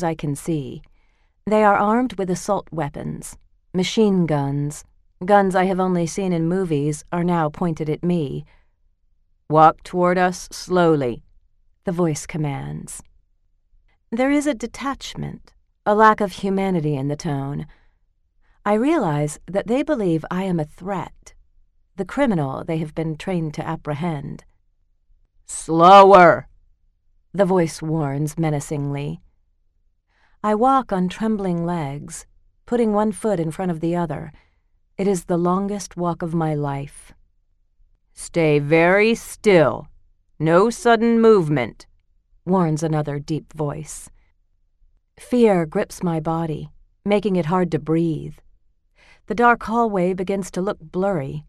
I can see. They are armed with assault weapons, machine guns. Guns I have only seen in movies are now pointed at me. "Walk toward us slowly," the voice commands. There is a detachment, a lack of humanity in the tone. I realize that they believe I am a threat, the criminal they have been trained to apprehend. "Slower," the voice warns menacingly. I walk on trembling legs, putting one foot in front of the other. It is the longest walk of my life. "Stay very still. No sudden movement," warns another deep voice. Fear grips my body, making it hard to breathe. The dark hallway begins to look blurry.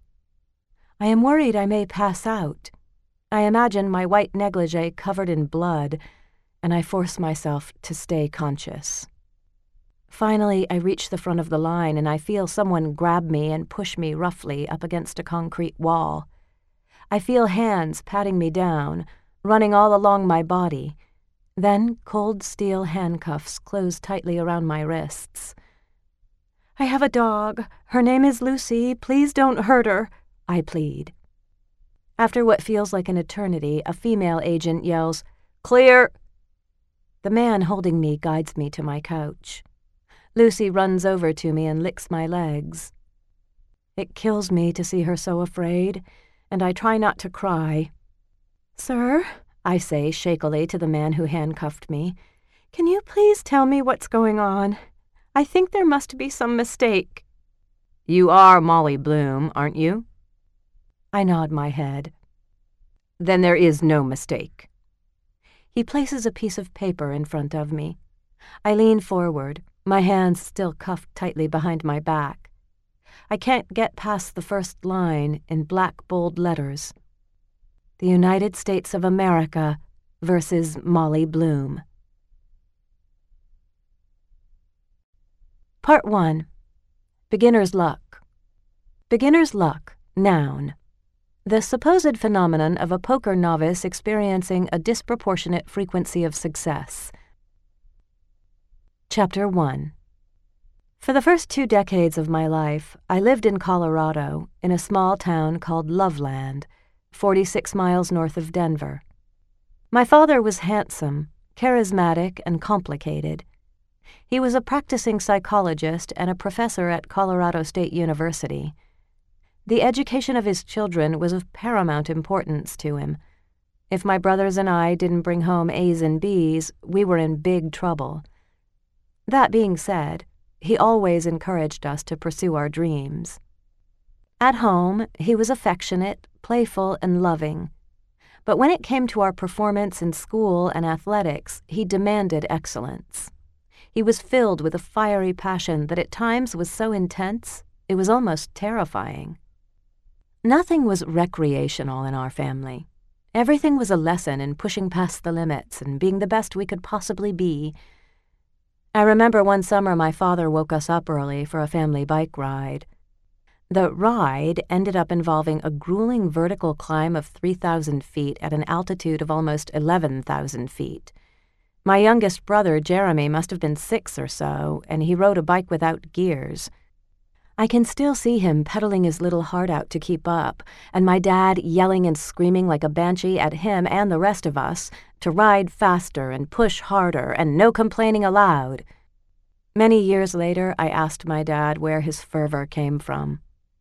I am worried I may pass out. I imagine my white negligee covered in blood, and I force myself to stay conscious. Finally, I reach the front of the line and I feel someone grab me and push me roughly up against a concrete wall. I feel hands patting me down, running all along my body. Then cold steel handcuffs close tightly around my wrists. "I have a dog. Her name is Lucy. Please don't hurt her," I plead. After what feels like an eternity, a female agent yells, "Clear!" The man holding me guides me to my couch. Lucy runs over to me and licks my legs. It kills me to see her so afraid, and I try not to cry. "Sir," I say shakily to the man who handcuffed me, "can you please tell me what's going on? I think there must be some mistake." "You are Molly Bloom, aren't you?" I nod my head. "Then there is no mistake." He places a piece of paper in front of me. I lean forward, my hands still cuffed tightly behind my back. I can't get past the first line in black bold letters. The United States of America versus Molly Bloom. Part 1. Beginner's luck. Beginner's luck, noun. The supposed phenomenon of a poker novice experiencing a disproportionate frequency of success. Chapter 1. For the first 2 decades of my life, I lived in Colorado, in a small town called Loveland, 46 miles north of Denver. My father was handsome, charismatic, and complicated. He was a practicing psychologist and a professor at Colorado State University. The education of his children was of paramount importance to him. If my brothers and I didn't bring home A's and B's, we were in big trouble. That being said, he always encouraged us to pursue our dreams. At home, he was affectionate, playful, and loving. But when it came to our performance in school and athletics, he demanded excellence. He was filled with a fiery passion that at times was so intense, it was almost terrifying. Nothing was recreational in our family. Everything was a lesson in pushing past the limits and being the best we could possibly be. I remember one summer my father woke us up early for a family bike ride. The ride ended up involving a grueling vertical climb of 3,000 feet at an altitude of almost 11,000 feet. My youngest brother, Jeremy, must have been 6 or so, and he rode a bike without gears. I can still see him pedaling his little heart out to keep up, and my dad yelling and screaming like a banshee at him and the rest of us to ride faster and push harder and no complaining allowed. Many years later, I asked my dad where his fervor came from.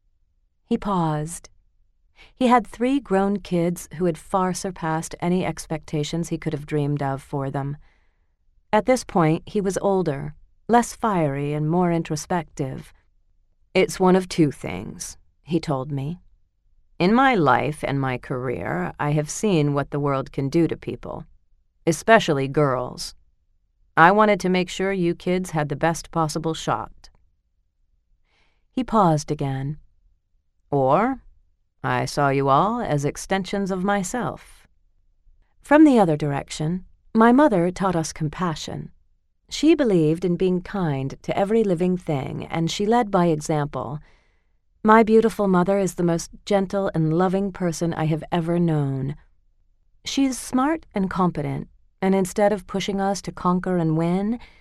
He paused. He had 3 grown kids who had far surpassed any expectations he could have dreamed of for them. At this point, he was older, less fiery and more introspective. "It's one of 2 things," he told me. "In my life and my career, I have seen what the world can do to people, especially girls. I wanted to make sure you kids had the best possible shot." He paused again. "Or, I saw you all as extensions of myself." From the other direction, my mother taught us compassion. She believed in being kind to every living thing, and she led by example. My beautiful mother is the most gentle and loving person I have ever known. She is smart and competent, and instead of pushing us to conquer and win,